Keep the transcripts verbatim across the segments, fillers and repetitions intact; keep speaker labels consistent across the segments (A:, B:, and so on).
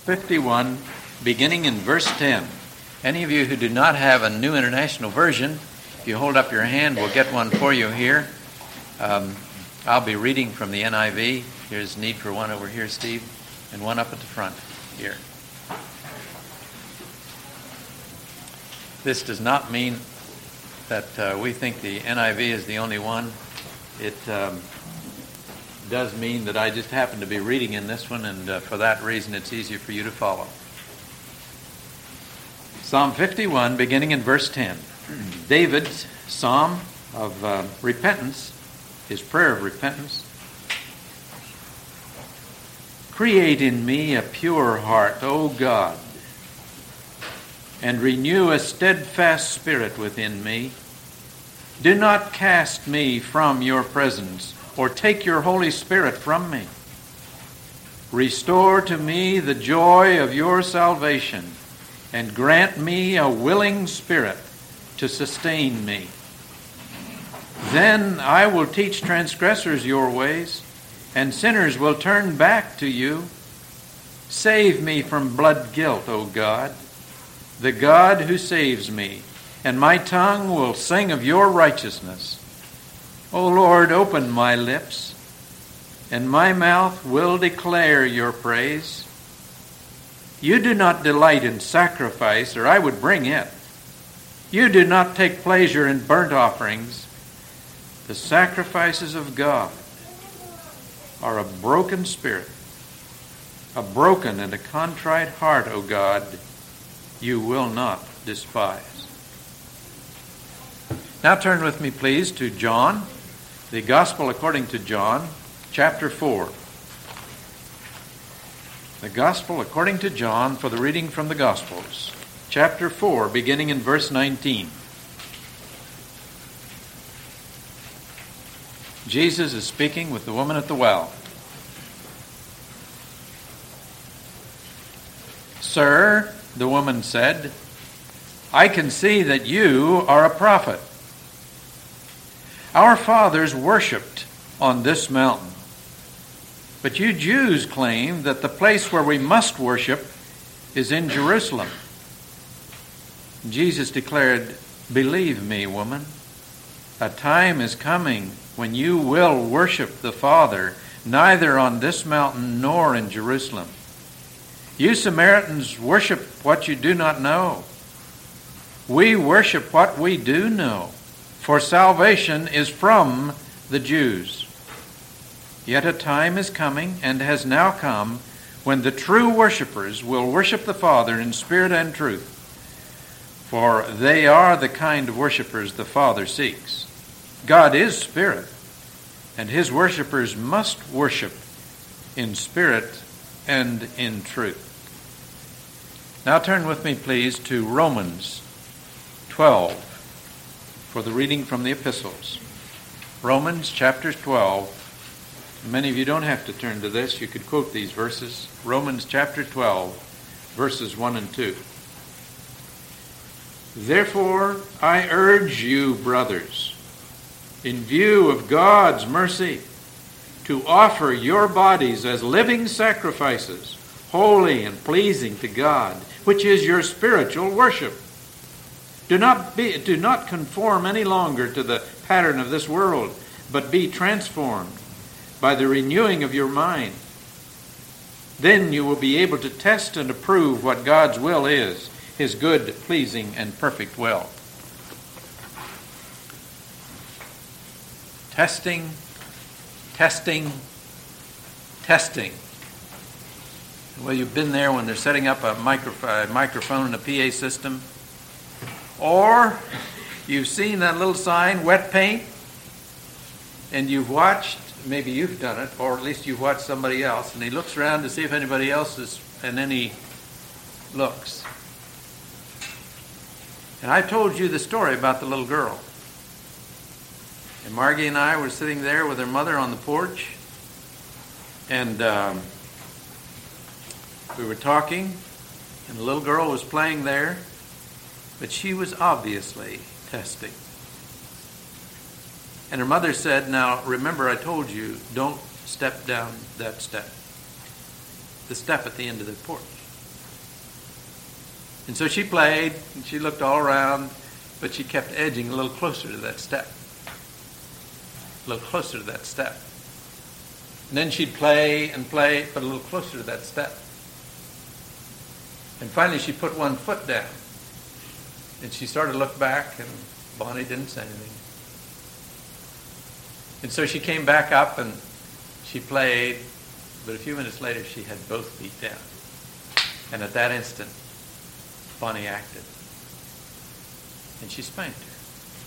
A: fifty-one, beginning in verse ten. Any of you who do not have a New International Version, if you hold up your hand, we'll get one for you here. Um, I'll be reading from the N I V. There's need for one over here, Steve, and one up at the front here. This does not mean that uh, we think the N I V is the only one. It um, does mean that I just happen to be reading in this one, and uh, for that reason it's easier for you to follow. Psalm fifty-one, beginning in verse ten. David's psalm of uh, repentance, his prayer of repentance. Create in me a pure heart, O God, and renew a steadfast spirit within me. Do not cast me from your presence, or take your Holy Spirit from me. Restore to me the joy of your salvation, and grant me a willing spirit to sustain me. Then I will teach transgressors your ways, and sinners will turn back to you. Save me from blood guilt, O God, the God who saves me, and my tongue will sing of your righteousness. O Lord, open my lips, and my mouth will declare your praise. You do not delight in sacrifice, or I would bring it. You do not take pleasure in burnt offerings. The sacrifices of God are a broken spirit, a broken and a contrite heart, O God, you will not despise. Now turn with me, please, to John, the Gospel according to John, chapter four. The Gospel according to John, for the reading from the Gospels, chapter four, beginning in verse nineteen. Jesus is speaking with the woman at the well. Sir, the woman said, I can see that you are a prophet. Our fathers worshipped on this mountain, but you Jews claim that the place where we must worship is in Jerusalem. Jesus declared, Believe me, woman, a time is coming when you will worship the Father, neither on this mountain nor in Jerusalem. You Samaritans worship what you do not know. We worship what we do know, for salvation is from the Jews. Yet a time is coming, and has now come, when the true worshipers will worship the Father in spirit and truth, for they are the kind of worshipers the Father seeks. God is spirit, and his worshipers must worship in spirit and in truth. Now turn with me, please, to Romans twelve for the reading from the epistles. Romans chapter twelve. Many of you don't have to turn to this. You could quote these verses. Romans chapter twelve, verses one and two. Therefore, I urge you, brothers, in view of God's mercy, to offer your bodies as living sacrifices, holy and pleasing to God, which is your spiritual worship. Do not be, do not conform any longer to the pattern of this world, but be transformed by the renewing of your mind. Then you will be able to test and approve what God's will is, his good, pleasing, and perfect will. Testing, testing, testing. Well, you've been there when they're setting up a micro- microphone and a P A system. Or you've seen that little sign, wet paint, and you've watched, maybe you've done it, or at least you've watched somebody else, and he looks around to see if anybody else is, and then he looks. And I told you the story about the little girl. And Margie and I were sitting there with her mother on the porch, and um, we were talking, and the little girl was playing there, but she was obviously testing. And her mother said, now remember I told you, don't step down that step. The step at the end of the porch. And so she played, and she looked all around, but she kept edging a little closer to that step. A little closer to that step. And then she'd play and play, but a little closer to that step. And finally she put one foot down. And she started to look back, and Bonnie didn't say anything. And so she came back up, and she played, but a few minutes later she had both feet down. And at that instant, Bonnie acted. And she spanked her.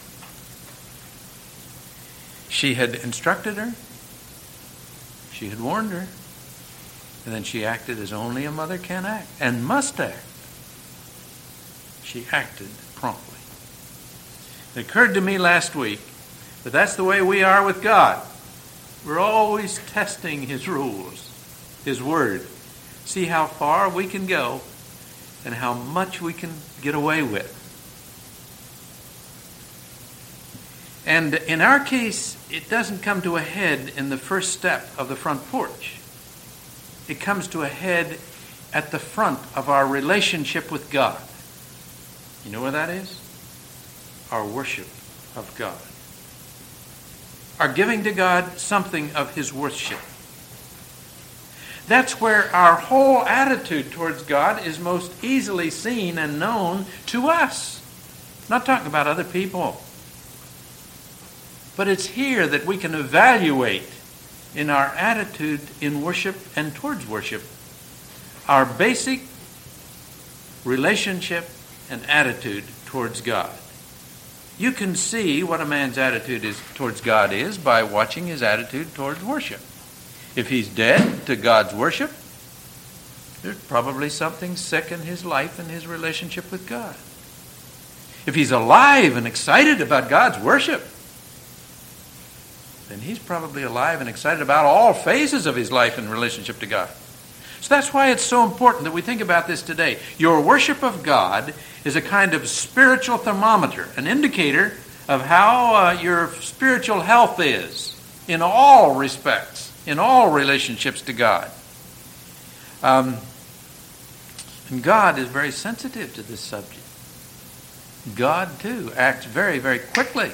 A: She had instructed her. She had warned her. And then she acted as only a mother can act and must act. She acted promptly. It occurred to me last week that that's the way we are with God. We're always testing His rules, His Word. See how far we can go and how much we can get away with. And in our case, it doesn't come to a head in the first step of the front porch. It comes to a head at the front of our relationship with God. You know where that is? Our worship of God. Our giving to God something of His worship. That's where our whole attitude towards God is most easily seen and known to us. I'm not talking about other people. But it's here that we can evaluate in our attitude in worship and towards worship our basic relationship and attitude towards God. You can see what a man's attitude is towards God is by watching his attitude towards worship. If he's dead to God's worship, there's probably something sick in his life and his relationship with God. If he's alive and excited about God's worship, then he's probably alive and excited about all phases of his life in relationship to God. So that's why it's so important that we think about this today. Your worship of God is a kind of spiritual thermometer, an indicator of how uh, your spiritual health is in all respects, in all relationships to God. Um, and God is very sensitive to this subject. God, too, acts very, very quickly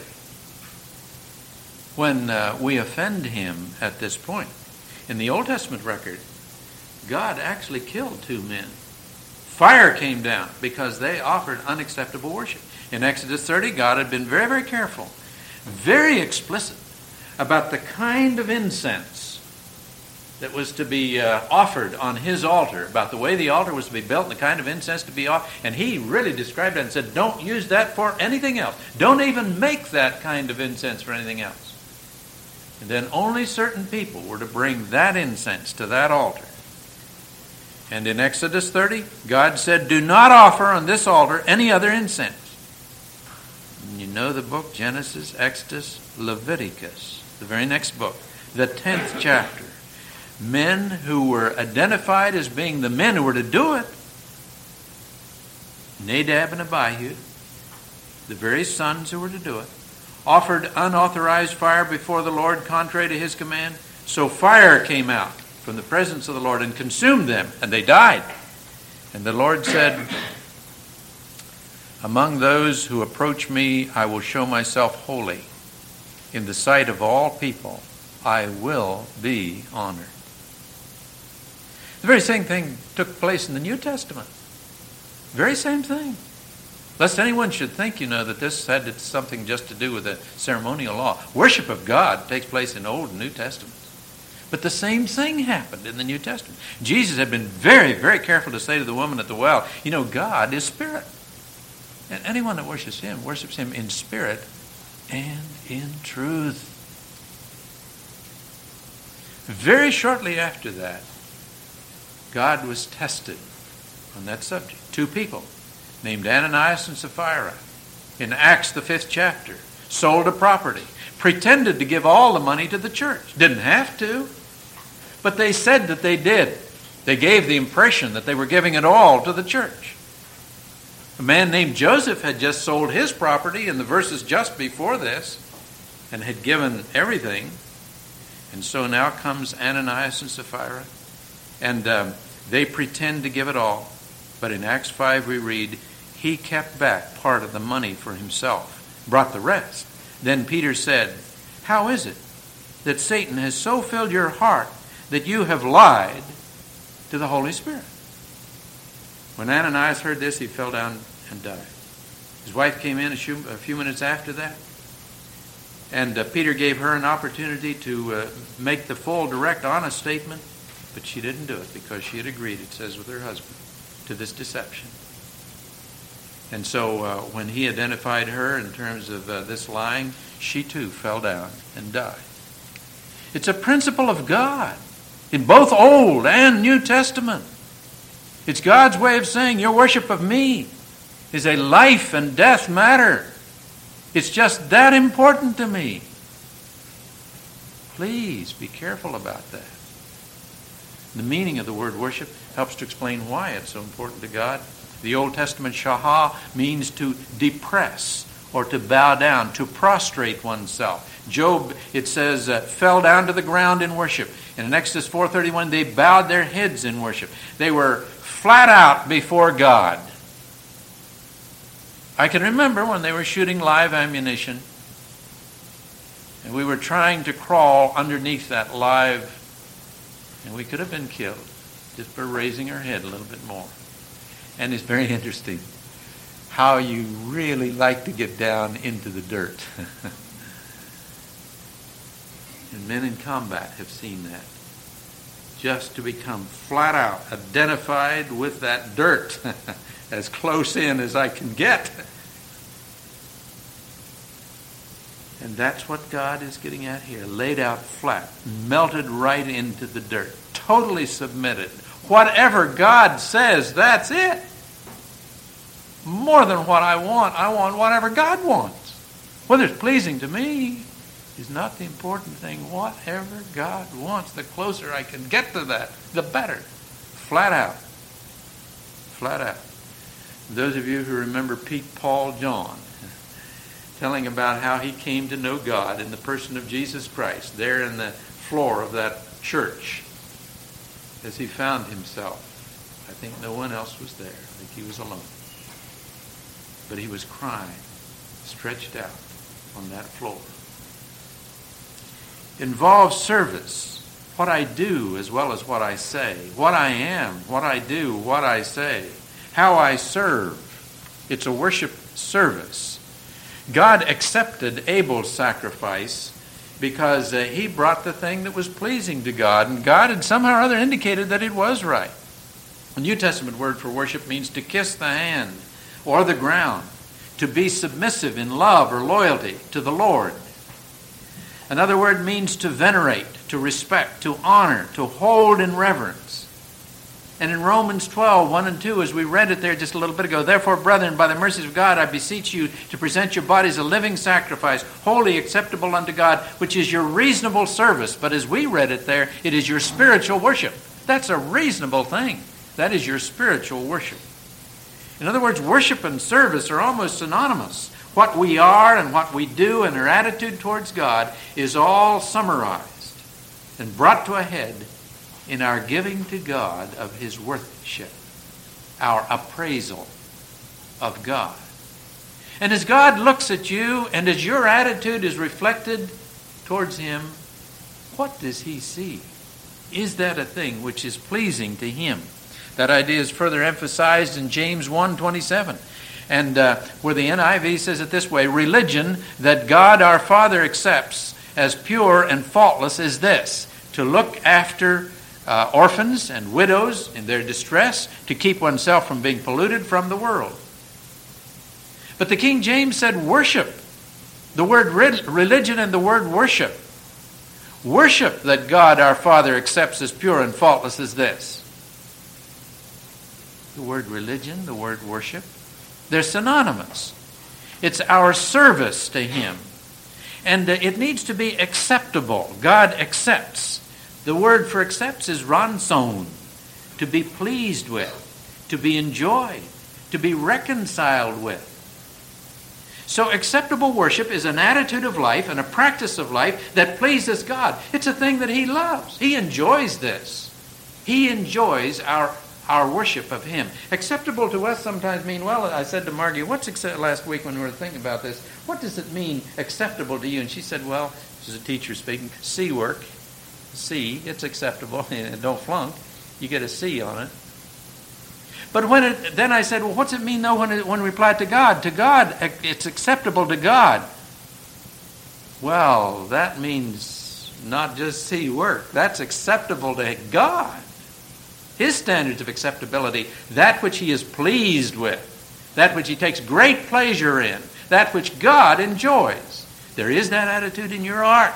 A: when uh, we offend Him at this point. In the Old Testament record, God actually killed two men. Fire came down because they offered unacceptable worship. In Exodus thirty, God had been very, very careful, very explicit about the kind of incense that was to be uh, offered on His altar, about the way the altar was to be built and the kind of incense to be offered. And He really described it and said, don't use that for anything else. Don't even make that kind of incense for anything else. And then only certain people were to bring that incense to that altar. And in Exodus thirty, God said, do not offer on this altar any other incense. And you know the book, Genesis, Exodus, Leviticus, the very next book, the tenth chapter. Men who were identified as being the men who were to do it, Nadab and Abihu, the very sons who were to do it, offered unauthorized fire before the Lord contrary to His command. So fire came out from the presence of the Lord and consumed them, and they died. And the Lord said, among those who approach me, I will show myself holy. In the sight of all people, I will be honored. The very same thing took place in the New Testament. Very same thing. Lest anyone should think, you know, that this had something just to do with the ceremonial law. Worship of God takes place in Old and New Testaments. But the same thing happened in the New Testament. Jesus had been very, very careful to say to the woman at the well, you know, God is spirit. And anyone that worships Him, worships Him in spirit and in truth. Very shortly after that, God was tested on that subject. Two people named Ananias and Sapphira in Acts the fifth chapter sold a property, pretended to give all the money to the church. Didn't have to, but they said that they did. They gave the impression that they were giving it all to the church. A man named Joseph had just sold his property in the verses just before this and had given everything. And so now comes Ananias and Sapphira, and um, they pretend to give it all. But in Acts five we read, he kept back part of the money for himself, brought the rest. Then Peter said, how is it that Satan has so filled your heart that you have lied to the Holy Spirit? When Ananias heard this, he fell down and died. His wife came in a few, a few minutes after that. And uh, Peter gave her an opportunity to uh, make the full, direct, honest statement. But she didn't do it because she had agreed, it says, with her husband to this deception. And so uh, when he identified her in terms of uh, this lying, she too fell down and died. It's a principle of God in both Old and New Testament. It's God's way of saying your worship of me is a life and death matter. It's just that important to me. Please be careful about that. The meaning of the word worship helps to explain why it's so important to God. The Old Testament shahah means to depress or to bow down, to prostrate oneself. Job, it says, uh, fell down to the ground in worship. And in Exodus four thirty-one, they bowed their heads in worship. They were flat out before God. I can remember when they were shooting live ammunition, and we were trying to crawl underneath that live, and we could have been killed just for raising our head a little bit more. And it's very interesting how you really like to get down into the dirt. And men in combat have seen that. Just to become flat out identified with that dirt as close in as I can get. And that's what God is getting at here. Laid out flat, melted right into the dirt, totally submitted. Whatever God says, that's it. More than what I want, I want whatever God wants. Whether it's pleasing to me is not the important thing. Whatever God wants, the closer I can get to that, the better. Flat out. Flat out. Those of you who remember Pete Paul John telling about how he came to know God in the person of Jesus Christ there in the floor of that church as he found himself. I think no one else was there. I think he was alone. But he was crying, stretched out on that floor. Involves service, what I do as well as what I say, what I am, what I do, what I say, how I serve. It's a worship service. God accepted Abel's sacrifice because uh, he brought the thing that was pleasing to God, and God had somehow or other indicated that it was right. The New Testament word for worship means to kiss the hand or the ground, to be submissive in love or loyalty to the Lord. Another word means to venerate, to respect, to honor, to hold in reverence. And in Romans twelve, one and two, as we read it there just a little bit ago, therefore, brethren, by the mercies of God, I beseech you to present your bodies a living sacrifice, wholly acceptable unto God, which is your reasonable service. But as we read it there, it is your spiritual worship. That's a reasonable thing. That is your spiritual worship. In other words, worship and service are almost synonymous. What we are and what we do and our attitude towards God is all summarized and brought to a head in our giving to God of his worship, our appraisal of God. And as God looks at you and as your attitude is reflected towards him, what does he see? Is that a thing which is pleasing to him? That idea is further emphasized in James one twenty-seven. And uh, where the N I V says it this way, religion that God our Father accepts as pure and faultless is this, to look after uh, orphans and widows in their distress, to keep oneself from being polluted from the world. But the King James said worship. The word religion and the word worship. Worship that God our Father accepts as pure and faultless is this. The word religion, the word worship, they're synonymous. It's our service to him. And uh, it needs to be acceptable. God accepts. The word for accepts is ranson, to be pleased with, to be enjoyed, to be reconciled with. So acceptable worship is an attitude of life and a practice of life that pleases God. It's a thing that he loves. He enjoys this. He enjoys our our worship of him. Acceptable to us sometimes mean, well, I said to Margie, what's accept- last week when we were thinking about this, what does it mean acceptable to you? And she said, well, this is a teacher speaking, C work. C, it's acceptable. Don't flunk. You get a C on it. But when it, then I said, well, what's it mean though when it, when we apply it to God? To God, it's acceptable to God. Well, that means not just C work. That's acceptable to God. His standards of acceptability, that which he is pleased with, that which he takes great pleasure in, that which God enjoys. There is that attitude in your heart.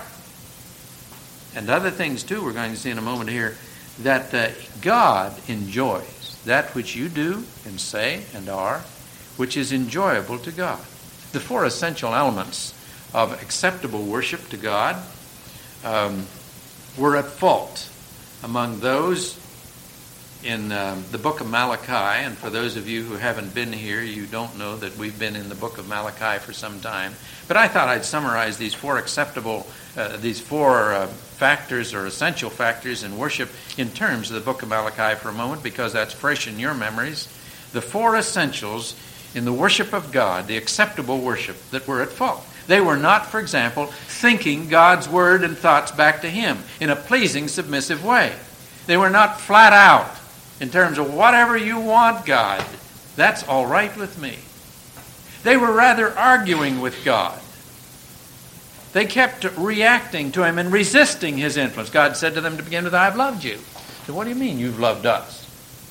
A: And other things too, we're going to see in a moment here, that uh, God enjoys that which you do and say and are, which is enjoyable to God. The four essential elements of acceptable worship to God um, were at fault among those in um, the book of Malachi. And for those of you who haven't been here, you don't know that we've been in the book of Malachi for some time. But I thought I'd summarize these four acceptable, uh, these four uh, factors or essential factors in worship in terms of the book of Malachi for a moment, because that's fresh in your memories. The four essentials in the worship of God, the acceptable worship that were at fault. They were not, for example, thinking God's word and thoughts back to him in a pleasing, submissive way. They were not flat out in terms of whatever you want, God, that's all right with me. They were rather arguing with God. They kept reacting to him and resisting his influence. God said to them to begin with, I've loved you. So what do you mean you've loved us?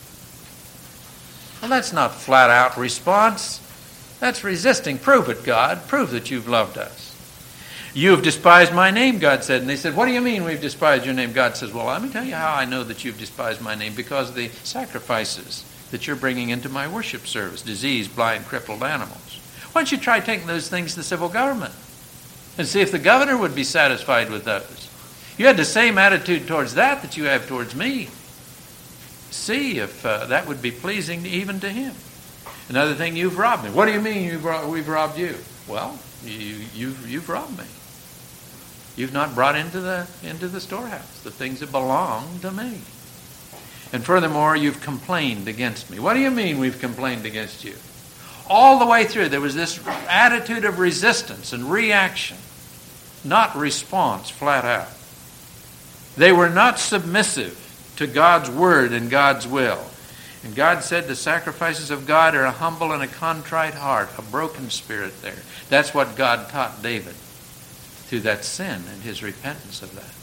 A: Well, that's not flat out response. That's resisting. Prove it, God. Prove that you've loved us. You have despised my name, God said. And they said, what do you mean we've despised your name? God says, well, let me tell you how I know that you've despised my name, because of the sacrifices that you're bringing into my worship service, diseased, blind, crippled animals. Why don't you try taking those things to the civil government and see if the governor would be satisfied with those? You had the same attitude towards that that you have towards me. See if uh, that would be pleasing even to him. Another thing, you've robbed me. What do you mean you've robbed, we've robbed you? Well, you, you've, you've robbed me. You've not brought into the into the storehouse the things that belong to me. And furthermore, you've complained against me. What do you mean we've complained against you? All the way through, there was this attitude of resistance and reaction, not response flat out. They were not submissive to God's word and God's will. And God said the sacrifices of God are a humble and a contrite heart, a broken spirit there. That's what God taught David through that sin and his repentance of that.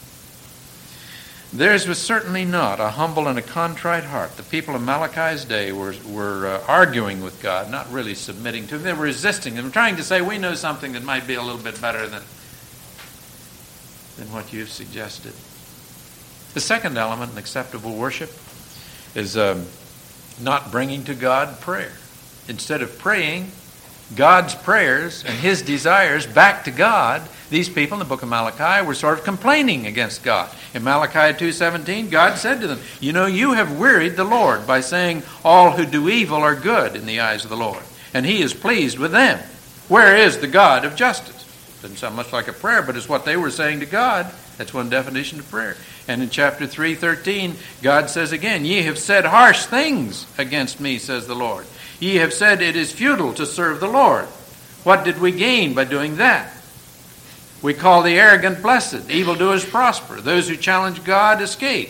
A: Theirs was certainly not a humble and a contrite heart. The people of Malachi's day were, were uh, arguing with God, not really submitting to him. They were resisting him, trying to say, we know something that might be a little bit better than, than what you've suggested. The second element in acceptable worship is um, not bringing to God prayer. Instead of praying God's prayers and his desires back to God, these people in the book of Malachi were sort of complaining against God. In Malachi two seventeen, God said to them, you know, you have wearied the Lord by saying all who do evil are good in the eyes of the Lord, and he is pleased with them. Where is the God of justice? Doesn't sound much like a prayer, but it's what they were saying to God. That's one definition of prayer. And in chapter three thirteen, God says again, ye have said harsh things against me, says the Lord. Ye have said it is futile to serve the Lord. What did we gain by doing that? We call the arrogant blessed, evildoers prosper, those who challenge God escape.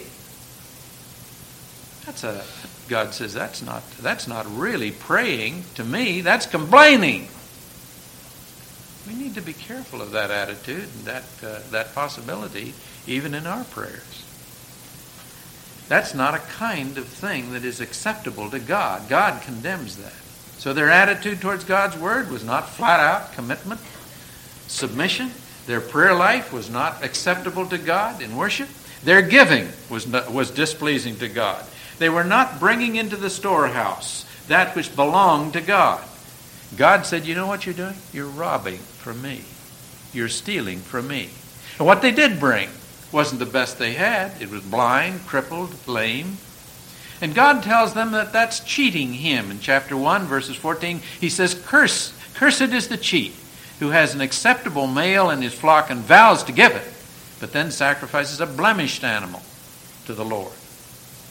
A: That's a God says that's not that's not really praying to me, that's complaining. We need to be careful of that attitude and that uh, that possibility even in our prayers. That's not a kind of thing that is acceptable to God. God condemns that. So their attitude towards God's word was not flat out commitment, submission. Their prayer life was not acceptable to God in worship. Their giving was not, was displeasing to God. They were not bringing into the storehouse that which belonged to God. God said, you know what you're doing? You're robbing from me. You're stealing from me. And what they did bring wasn't the best they had. It was blind, crippled, lame. And God tells them that that's cheating him. In chapter one, verses fourteen, he says, Curse, cursed is the cheat, who has an acceptable male in his flock and vows to give it, but then sacrifices a blemished animal to the Lord.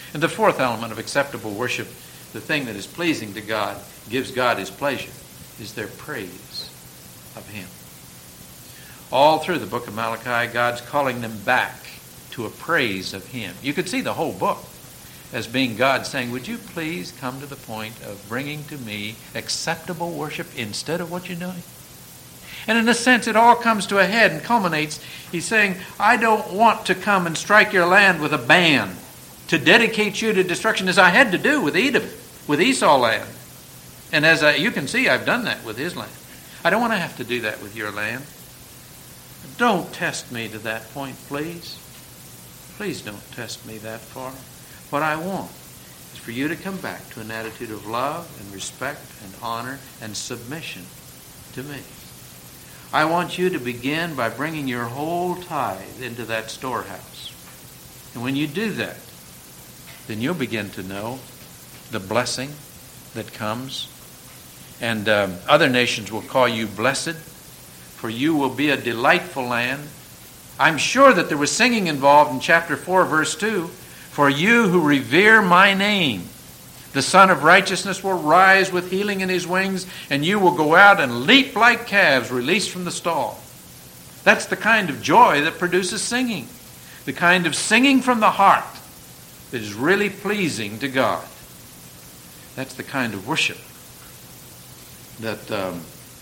A: And the fourth element of acceptable worship, the thing that is pleasing to God, gives God his pleasure, is their praise of him. All through the book of Malachi, God's calling them back to a praise of him. You could see the whole book as being God saying, would you please come to the point of bringing to me acceptable worship instead of what you're doing? And in a sense, it all comes to a head and culminates. He's saying, I don't want to come and strike your land with a ban to dedicate you to destruction, as I had to do with Edom, with Esau land. And as I, you can see, I've done that with his land. I don't want to have to do that with your land. Don't test me to that point, please. Please don't test me that far. What I want is for you to come back to an attitude of love and respect and honor and submission to me. I want you to begin by bringing your whole tithe into that storehouse. And when you do that, then you'll begin to know the blessing that comes. And um, other nations will call you blessed, for you will be a delightful land. I'm sure that there was singing involved in chapter four, verse two. For you who revere my name, the Son of Righteousness will rise with healing in his wings, and you will go out and leap like calves released from the stall. That's the kind of joy that produces singing. The kind of singing from the heart that is really pleasing to God. That's the kind of worship that um,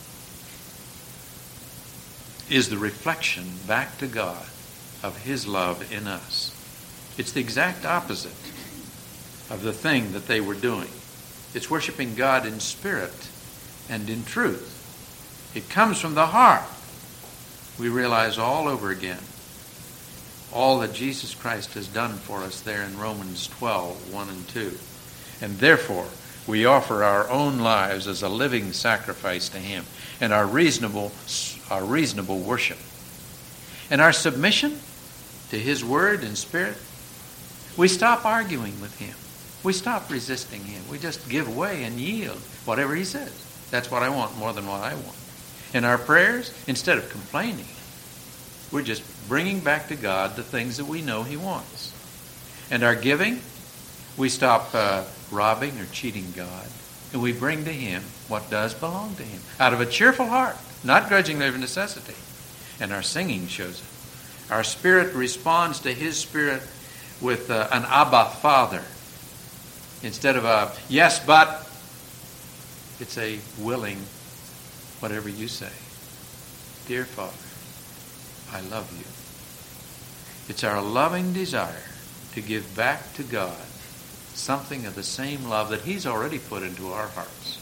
A: is the reflection back to God of his love in us. It's the exact opposite of the thing that they were doing. It's worshiping God in spirit and in truth. It comes from the heart. We realize all over again all that Jesus Christ has done for us there in Romans twelve, one and two. And therefore, we offer our own lives as a living sacrifice to him, and our reasonable, our reasonable worship. And our submission to his word and spirit, we stop arguing with him. We stop resisting him. We just give way and yield whatever he says. That's what I want more than what I want. In our prayers, instead of complaining, we're just bringing back to God the things that we know he wants. And our giving, we stop uh, robbing or cheating God, and we bring to him what does belong to him, out of a cheerful heart, not grudgingly of necessity. And our singing shows it. Our spirit responds to his spirit with uh, an Abba, Father. Instead of a yes, but, it's a willing, whatever you say. Dear Father, I love you. It's our loving desire to give back to God something of the same love that he's already put into our hearts.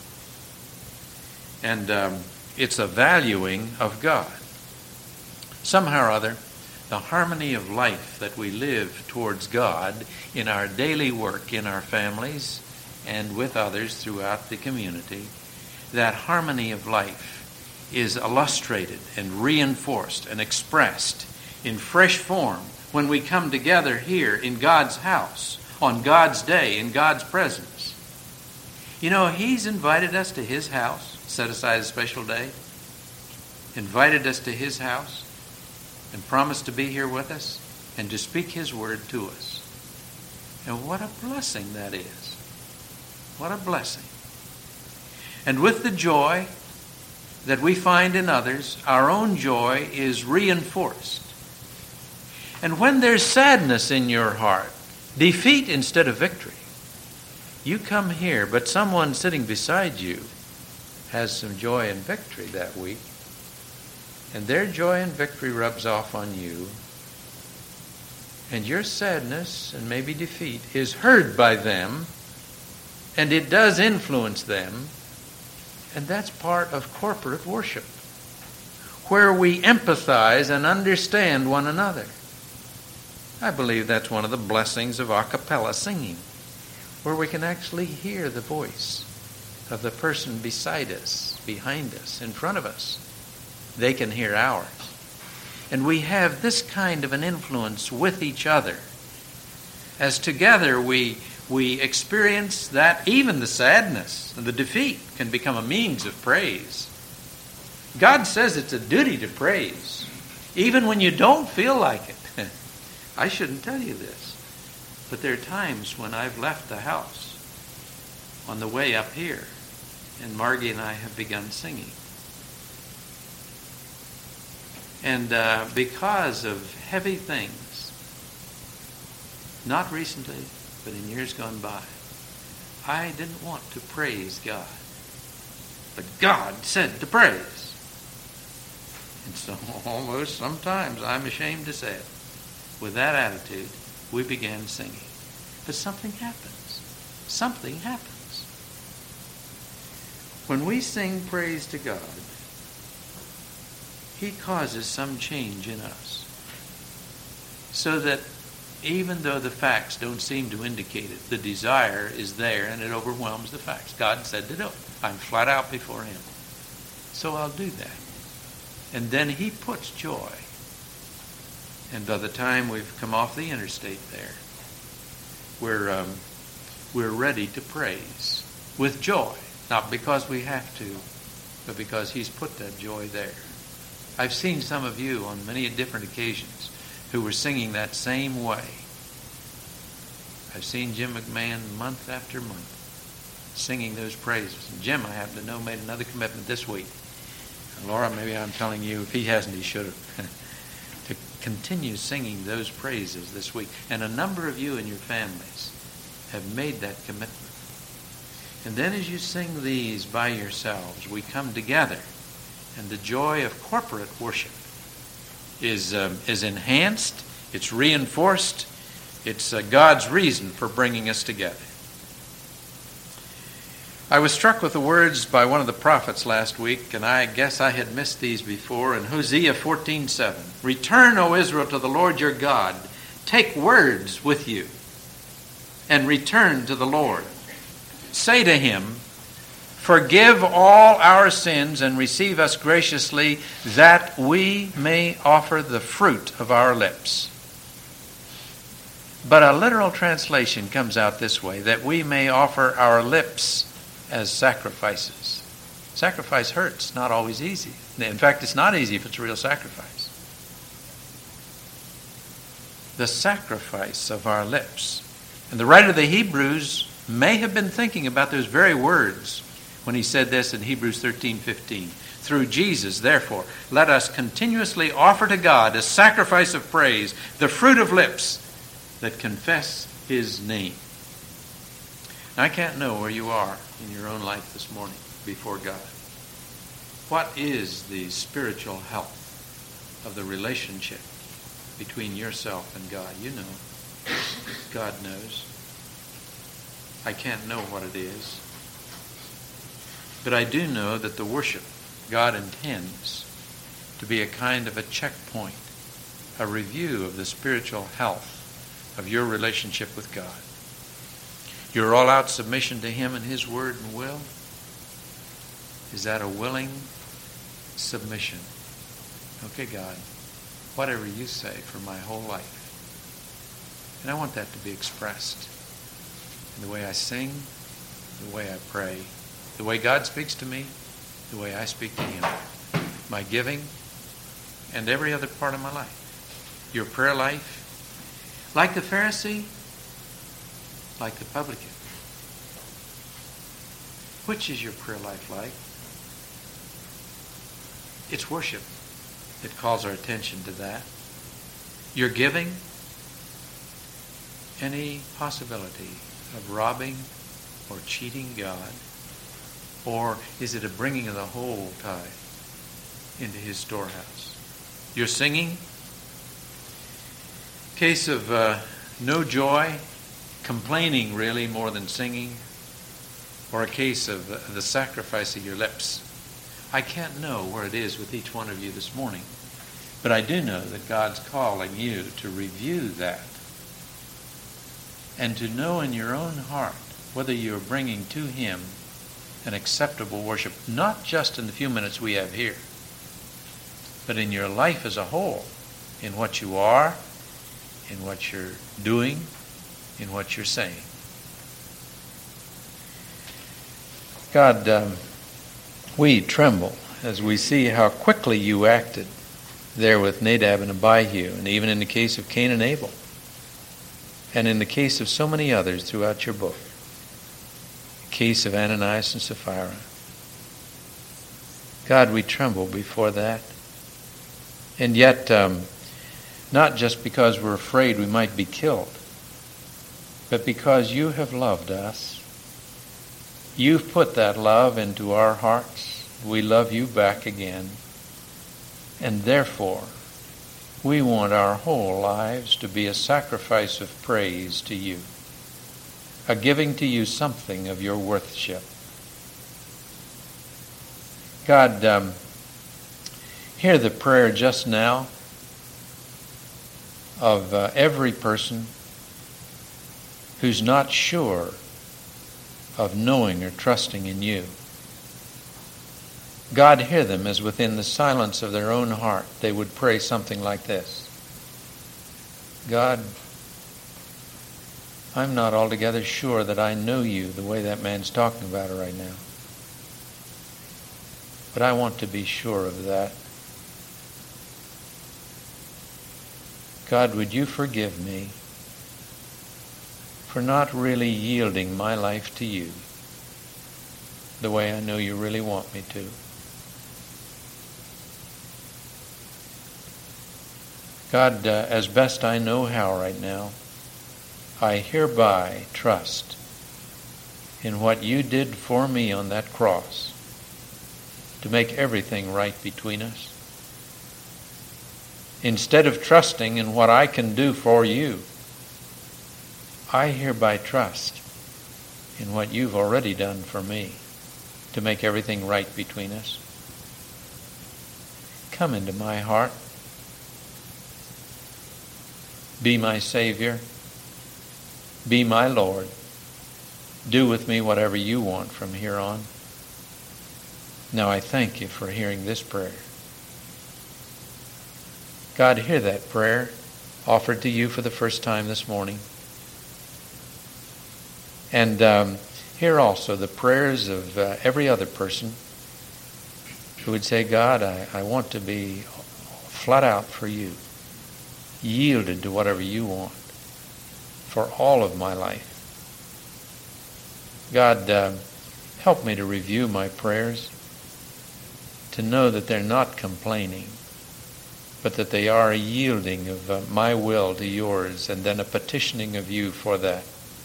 A: And um, it's a valuing of God. Somehow or other, the harmony of life that we live towards God in our daily work, in our families, and with others throughout the community, that harmony of life is illustrated and reinforced and expressed in fresh form when we come together here in God's house, on God's day, in God's presence. You know, he's invited us to his house, set aside a special day, invited us to his house, and promised to be here with us and to speak his word to us. And what a blessing that is. What a blessing. And with the joy that we find in others, our own joy is reinforced. And when there's sadness in your heart, defeat instead of victory, you come here, but someone sitting beside you has some joy and victory that week, and their joy and victory rubs off on you, and your sadness and maybe defeat is heard by them, and it does influence them, and that's part of corporate worship, where we empathize and understand one another. I believe that's one of the blessings of a cappella singing, where we can actually hear the voice of the person beside us, behind us, in front of us. They can hear ours. And we have this kind of an influence with each other. As together we we experience that even the sadness and the defeat can become a means of praise. God says it's a duty to praise, even when you don't feel like it. I shouldn't tell you this, But there are times when I've left the house on the way up here, and Margie and I have begun singing. And uh, because of heavy things, not recently, but in years gone by, I didn't want to praise God. But God said to praise. And so almost sometimes, I'm ashamed to say it, with that attitude, we began singing. But something happens. Something happens. When we sing praise to God, He causes some change in us. So that even though the facts don't seem to indicate it, the desire is there and it overwhelms the facts. God said to do it. I'm flat out before Him. So I'll do that. And then He puts joy. And by the time we've come off the interstate there, we're, um, we're ready to praise with joy. Not because we have to, but because He's put that joy there. I've seen some of you on many different occasions who were singing that same way. I've seen Jim McMahon month after month singing those praises. And Jim, I happen to know, made another commitment this week. And Laura, maybe I'm telling you, if he hasn't, he should have. To continue singing those praises this week. And a number of you and your families have made that commitment. And then as you sing these by yourselves, we come together. And the joy of corporate worship is um, is enhanced. It's reinforced. It's uh, God's reason for bringing us together. I was struck with the words by one of the prophets last week, and I guess I had missed these before, in Hosea fourteen seven. Return, O Israel, to the Lord your God. Take words with you, and return to the Lord. Say to Him, forgive all our sins and receive us graciously, that we may offer the fruit of our lips. But a literal translation comes out this way, that we may offer our lips as sacrifices. Sacrifice hurts, not always easy. In fact, it's not easy if it's a real sacrifice. The sacrifice of our lips. And the writer of the Hebrews may have been thinking about those very words when he said this in Hebrews thirteen fifteen. Through Jesus, therefore, let us continuously offer to God a sacrifice of praise, the fruit of lips that confess His name. Now, I can't know where you are in your own life this morning before God. What is the spiritual health of the relationship between yourself and God? You know. God knows. I can't know what it is. But I do know that the worship God intends to be a kind of a checkpoint, a review of the spiritual health of your relationship with God. Your all-out submission to Him and His word and will. Is that a willing submission? Okay, God, whatever you say for my whole life. And I want that to be expressed in the way I sing, the way I pray, the way God speaks to me, the way I speak to Him, my giving, and every other part of my life. Your prayer life, like the Pharisee, like the publican. Which is your prayer life like? It's worship that calls our attention to that. Your giving, any possibility of robbing or cheating God? Or is it a bringing of the whole tithe into His storehouse? Your singing, case of uh, no joy, complaining really more than singing, or a case of uh, the sacrifice of your lips. I can't know where it is with each one of you this morning, but I do know that God's calling you to review that and to know in your own heart whether you're bringing to Him an acceptable worship, not just in the few minutes we have here, but in your life as a whole, in what you are, in what you're doing, in what you're saying. God, um, we tremble as we see how quickly you acted there with Nadab and Abihu, and even in the case of Cain and Abel. And in the case of so many others throughout your book, the case of Ananias and Sapphira, God, we tremble before that. And yet, um, not just because we're afraid we might be killed, but because you have loved us. You've put that love into our hearts. We love you back again. And therefore, we want our whole lives to be a sacrifice of praise to you, a giving to you something of your worship. God, um, hear the prayer just now of uh, every person who's not sure of knowing or trusting in you. God, hear them as within the silence of their own heart they would pray something like this. God, I'm not altogether sure that I know you the way that man's talking about it right now. But I want to be sure of that. God, would you forgive me for not really yielding my life to you the way I know you really want me to. God, uh, as best I know how right now, I hereby trust in what you did for me on that cross to make everything right between us. Instead of trusting in what I can do for you, I hereby trust in what you've already done for me to make everything right between us. Come into my heart. Be my Savior. Be my Lord. Do with me whatever you want from here on. Now I thank you for hearing this prayer. God, hear that prayer offered to you for the first time this morning. And um, hear also the prayers of uh, every other person who would say, God, I, I want to be flat out for you, yielded to whatever you want for all of my life. God, uh, help me to review my prayers, to know that they're not complaining, but that they are a yielding of uh, my will to yours and then a petitioning of you for that.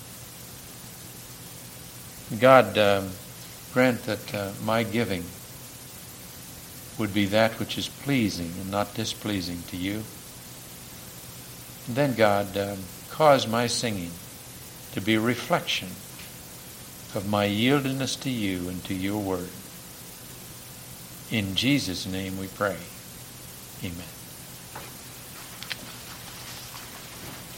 A: God, um, grant that uh, my giving would be that which is pleasing and not displeasing to you. And then, God, um, cause my singing to be a reflection of my yieldedness to you and to your word. In Jesus' name we pray. Amen.